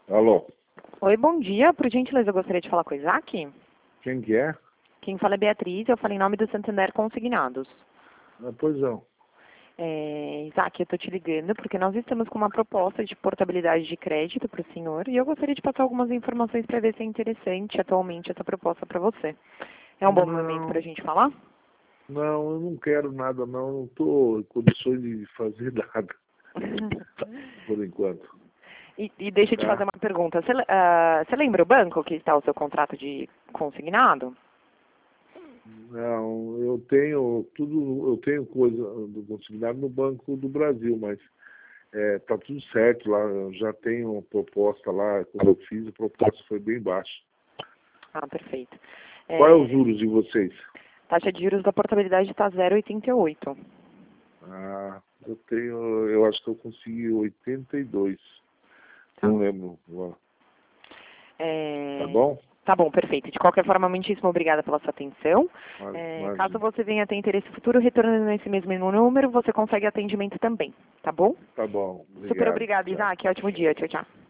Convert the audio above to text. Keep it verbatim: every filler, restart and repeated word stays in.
Alô, Oi, bom dia. Por gentileza, eu gostaria de falar com o Isaac. quem que é? Quem fala é Beatriz, eu falo em nome do Santander Consignados. Ah, pois não. É, Isaac, eu estou te ligando porque nós estamos com uma proposta de portabilidade de crédito para o senhor e eu gostaria de passar algumas informações para ver se é interessante atualmente essa proposta para você. É um bom momento para a Não, gente falar? não, eu não quero nada não, não estou em condições de fazer nada, por enquanto, E, e deixa eu te fazer tá? uma pergunta. Você, ah, você lembra o banco que está o seu contrato de consignado? Não, eu tenho tudo, eu tenho coisa do consignado no Banco do Brasil, mas é, tá tudo certo lá, eu já tenho uma proposta lá, quando eu fiz, a proposta foi bem baixa. Ah, perfeito. Qual é os É, juros de vocês? taxa de juros da portabilidade está zero vírgula oitenta e oito. Ah, eu tenho, eu acho que eu consegui oitenta e dois, Tá. não lembro agora. Tá É, bom? tá bom, perfeito. De qualquer forma, muitíssimo obrigada pela sua atenção. Mas, É, caso imagina. você venha a ter interesse futuro, retornando nesse mesmo número, você consegue atendimento também, tá bom? Tá bom, Super obrigado. obrigada, Tchau. Isaac. Ótimo dia. Tchau, tchau.